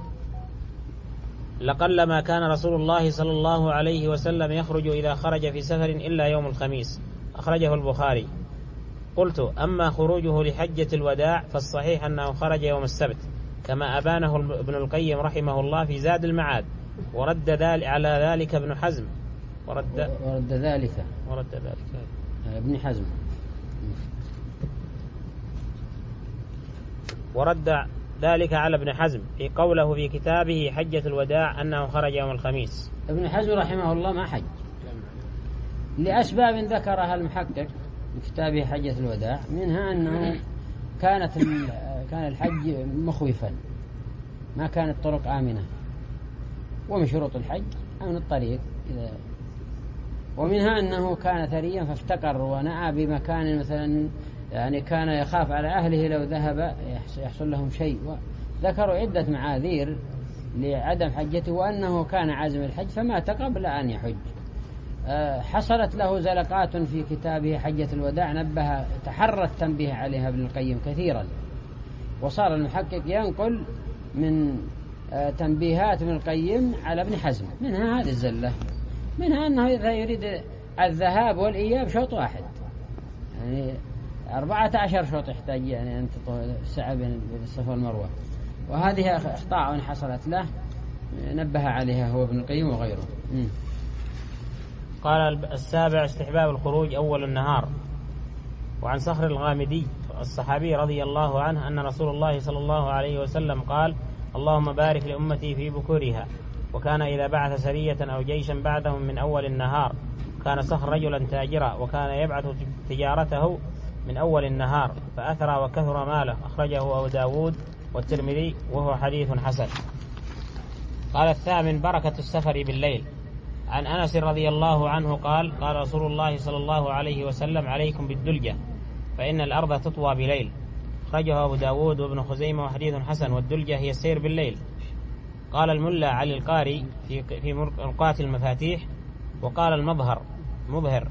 لقلما كان رسول الله صلى الله عليه وسلم يخرج إذا خرج في سفر إلا يوم الخميس، أخرجه البخاري. قلت أما خروجه لحجة الوداع فالصحيح أنه خرج يوم السبت كما أبانه ابن القيم رحمه الله في زاد المعاد، ورد ذلك على ذلك ابن حزم ورد, ورد ذلك ورد ذلك ابن حزم ورد ذلك على ابن حزم في قوله في كتابه حجة الوداع أنه خرج يوم الخميس. ابن حزم رحمه الله ما حج لأسباب ذكرها المحقق في كتابه حجة الوداع، منها أنه كانت كان الحج مخوفا، ما كانت الطرق آمنة، ومن شروط الحج أمن الطريق إذا ومنها أنه كان ثريا فافتقر ونأى بمكان مثلا يعني كان يخاف على أهله لو ذهب يحصل لهم شيء. ذكروا عدة معاذير لعدم حجته، وأنه كان عازم الحج فمات قبل أن يحج. حصلت له زلقات في كتابه حجة الوداع نبه تحرى التنبيه عليها ابن القيم كثيرا، وصار المحقق ينقل من تنبيهات ابن القيم على ابن حزم، منها هذه الزلة، منها أنه إذا يريد الذهاب والإياب شوط واحد، يعني أربعة عشر شوط يحتاج يعني أن السعى بين الصفا والمروة، وهذه أخطاء حصلت له نبه عليها هو ابن القيم وغيره. م. قال السابع استحباب الخروج أول النهار. وعن صخر الغامدي الصحابي رضي الله عنه أن رسول الله صلى الله عليه وسلم قال اللهم بارك لأمتي في بكورها. وكان إذا بعث سرية أو جيشا بعدهم من أول النهار. كان صخر رجلا تاجرا وكان يبعث تجارته من أول النهار فأثرى وكثر ماله، أخرجه أبو داود والترمذي وهو حديث حسن. قال الثامن بركة السفر بالليل. عن أنس رضي الله عنه قال قال رسول الله صلى الله عليه وسلم عليكم بالدلجة فإن الأرض تطوى بليل، أخرجه أبو داود وابن خزيمة وحديث حسن. والدلجة هي السير بالليل. قال الملا علي القاري في في مرقات المفاتيح وقال المظهر مظهر.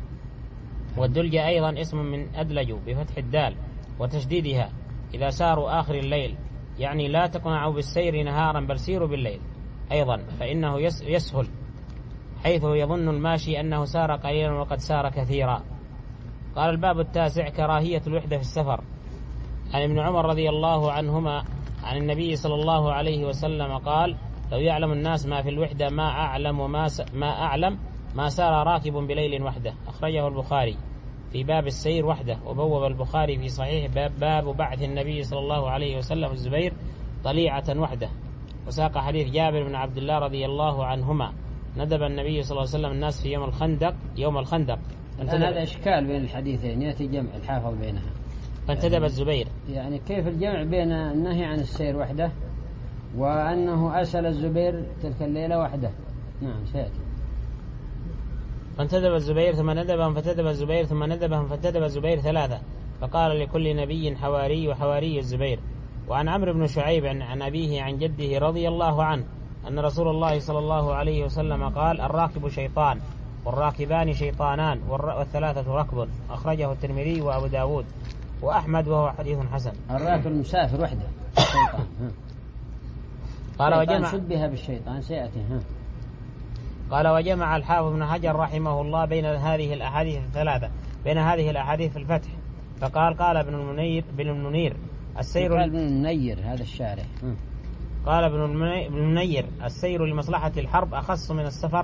والدلجة أيضا اسم من أدلج بفتح الدال وتشديدها إذا ساروا آخر الليل، يعني لا تقنعوا بالسير نهارا بل سيروا بالليل أيضا فإنه يسهل، حيث يظن الماشي أنه سار قليلا وقد سار كثيرا. قال الباب التاسع كراهية الوحدة في السفر. عن ابن عمر رضي الله عنهما عن النبي صلى الله عليه وسلم قال لو يعلم الناس ما في الوحدة ما أعلم ما, ما أعلم ما سار راكب بليل وحده، أخرجه البخاري في باب السير وحده. وبوب البخاري في صحيح باب, باب بعث النبي صلى الله عليه وسلم الزبير طليعة وحده، وساق حديث جابر بن عبد الله رضي الله عنهما ندب النبي صلى الله عليه وسلم الناس في يوم الخندق يوم الخندق هذا إشكال بين الحديثين يأتي جمع الحافظ بينها. فانتدب يعني الزبير، يعني كيف الجمع بين النهي عن السير وحده وأنه أرسل الزبير تلك الليلة وحده؟ نعم سيأتي. فانتدب الزبير ثم ندبهم فتدب الزبير ثم ندبهم فتدب الزبير ثلاثة، فقال لكل نبي حواري وحواري الزبير. وعن عمرو بن شعيب عن أبيه عن جده رضي الله عنه أن رسول الله صلى الله عليه وسلم قال: الراكب شيطان والراكبان شيطانان والثلاثة ركب. أخرجه الترمذي وأبو داود وأحمد وهو حديث حسن. الراكب المسافر وحده شيطان. قال وجمع شبه بالشيطان سيأتي. ها. قال وجمع الحافظ بن حجر رحمه الله بين هذه الأحاديث الثلاثة بين هذه الأحاديث في الفتح، فقال: قال ابن المنير بن المنير السير قال ابن المنير هذا الشارح. قال ابن المنير السير لمصلحة الحرب أخص من السفر،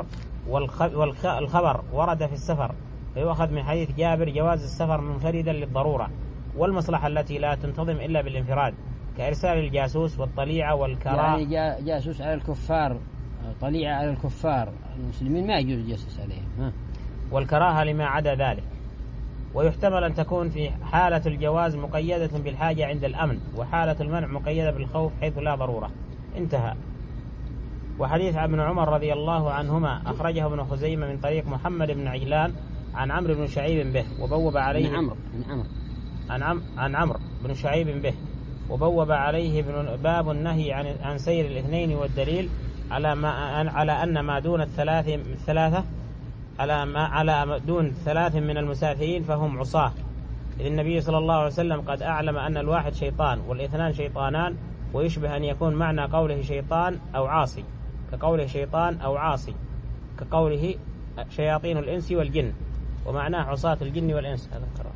والخبر ورد في السفر، فيؤخذ من حديث جابر جواز السفر منفردا للضرورة والمصلحة التي لا تنتظم إلا بالانفراد، كإرسال الجاسوس والطليعة والكراهة. يعني جاسوس على الكفار، طليعة على الكفار المسلمين ما يجوز الجاسوس عليهم. ها. والكراهة لما عدا ذلك. ويحتمل أن تكون في حالة الجواز مقيدة بالحاجة عند الأمن، وحالة المنع مقيدة بالخوف حيث لا ضرورة. انتهى. وحديث ابن عمر رضي الله عنهما أخرجه ابن خزيمة من طريق محمد بن عجلان عن عمرو بن شعيب به وبوب عليه عن عمرو عن عمرو عن عمرو بن شعيب به وبوب عليه باب النهي عن عن سير الاثنين، والدليل على ما على أن ما دون الثلاث الثلاثة على ما على دون ثلاث من المسافرين فهم عصاة، إذ النبي صلى الله عليه وسلم قد أعلم أن الواحد شيطان والاثنان شيطانان، ويشبه أن يكون معنى قوله شيطان أو عاصي كقوله شيطان أو عاصي كقوله شياطين الإنس والجن، ومعناه عصاة الجن والإنس. هذا القرار.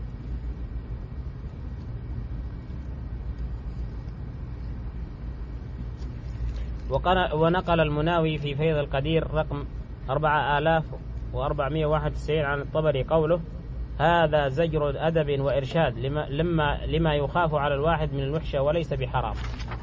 ونقل المناوي في فيض القدير رقم أربعة آلاف وأربعمائة وواحد وتسعين عن الطبري قوله: هذا زجر أدب وإرشاد لما, لما, لما يخاف على الواحد من الوحشة وليس بحرام.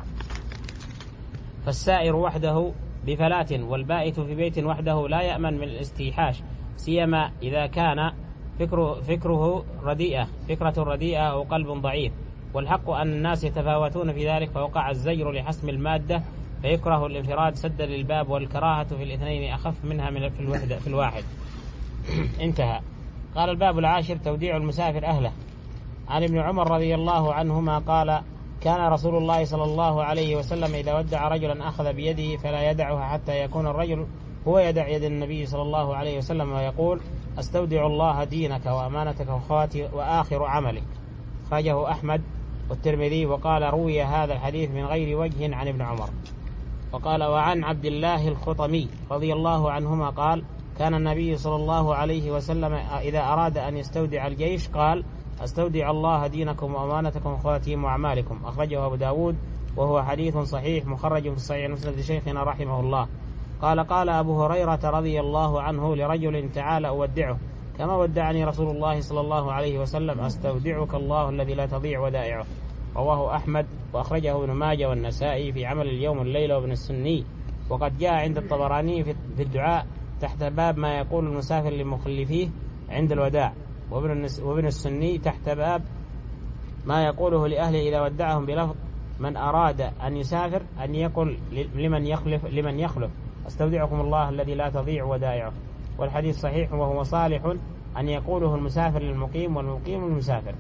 فالسائر وحده بفلات، والبائت في بيت وحده لا يأمن من الاستيحاش، سيما إذا كان فكره, فكره رديئة فكرة رديئة أو قلب ضعيف. والحق أن الناس يتفاوتون في ذلك، فوقع الزجر لحسم المادة فيكره الانفراد سدا للباب، والكراهة في الاثنين أخف منها من في الوحدة في الواحد. انتهى. قال: الباب العاشر توديع المسافر أهله. عن ابن عمر رضي الله عنهما قال: كان رسول الله صلى الله عليه وسلم إذا ودع رجلا أخذ بيده فلا يدعها حتى يكون الرجل هو يدع يد النبي صلى الله عليه وسلم ويقول: أستودع الله دينك وأمانتك وخواتي وآخر عملك. أخرجه أحمد والترمذي. وقال: روي هذا الحديث من غير وجه عن ابن عمر. وقال: وعن عبد الله الخطمي رضي الله عنهما قال: كان النبي صلى الله عليه وسلم إذا أراد أن يستودع الجيش قال: أستودع الله دينكم وأمانتكم وخواتيم وأعمالكم. أخرجه أبو داود وهو حديث صحيح مخرج في الصحيح مسند شيخنا رحمه الله. قال: قال أبو هريرة رضي الله عنه لرجل: تعال أودعه كما ودعني رسول الله صلى الله عليه وسلم، أستودعك الله الذي لا تضيع ودائعه. رواه أحمد وأخرجه ابن ماجه والنسائي في عمل اليوم والليلة وابن السني. وقد جاء عند الطبراني في الدعاء تحت باب ما يقول المسافر لمخلفيه عند الوداع، وابن السني تحت باب ما يقوله لأهله إذا ودعهم بلفظ: من أراد أن يسافر أن يقول لمن يخلف لمن يخلف أستودعكم الله الذي لا تضيع ودائعه. والحديث صحيح، وهو صالح أن يقوله المسافر للمقيم والمقيم للمسافر.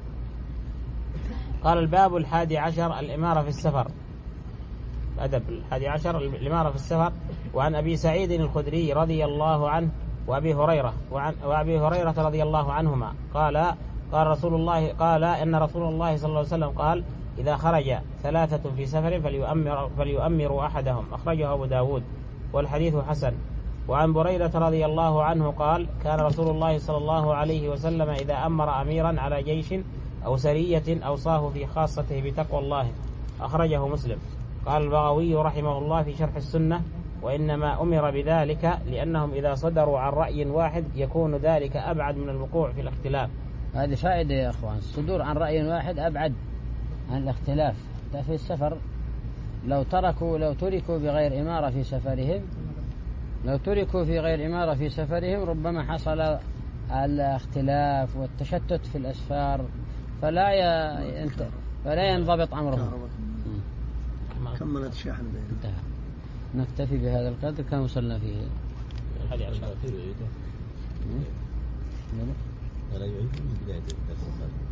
قال: الباب الحادي عشر الإمارة في السفر. الأدب الحادي عشر الإمارة في السفر. وعن أبي سعيد الخدري رضي الله عنه وأبي هريرة وعن وأبي هريرة رضي الله عنهما قال: قال رسول الله قال إن رسول الله صلى الله عليه وسلم قال: إذا خرج ثلاثة في سفر فليؤمر فليؤمروا أحدهم. أخرجه أبو داود والحديث حسن. وعن بريدة رضي الله عنه قال: كان رسول الله صلى الله عليه وسلم إذا أمر أميرا على جيش أو سرية أوصاه في خاصته بتقوى الله. أخرجه مسلم. قال البغوي رحمه الله في شرح السنة: وإنما أمر بذلك لأنهم إذا صدروا عن رأي واحد يكون ذلك أبعد من الوقوع في الاختلاف. هذه فائدة يا أخوان، الصدور عن رأي واحد أبعد عن الاختلاف. في السفر لو تركوا لو تركوا بغير إمارة في سفرهم لو تركوا في غير إمارة في سفرهم ربما حصل الاختلاف والتشتت في الأسفار فلا ي... فلا ينضبط أمرهم. كملت شحن انتهى. نكتفي بهذا القدر كما وصلنا فيه. هذه عشرة. ولا يعيد من بداية الدرس.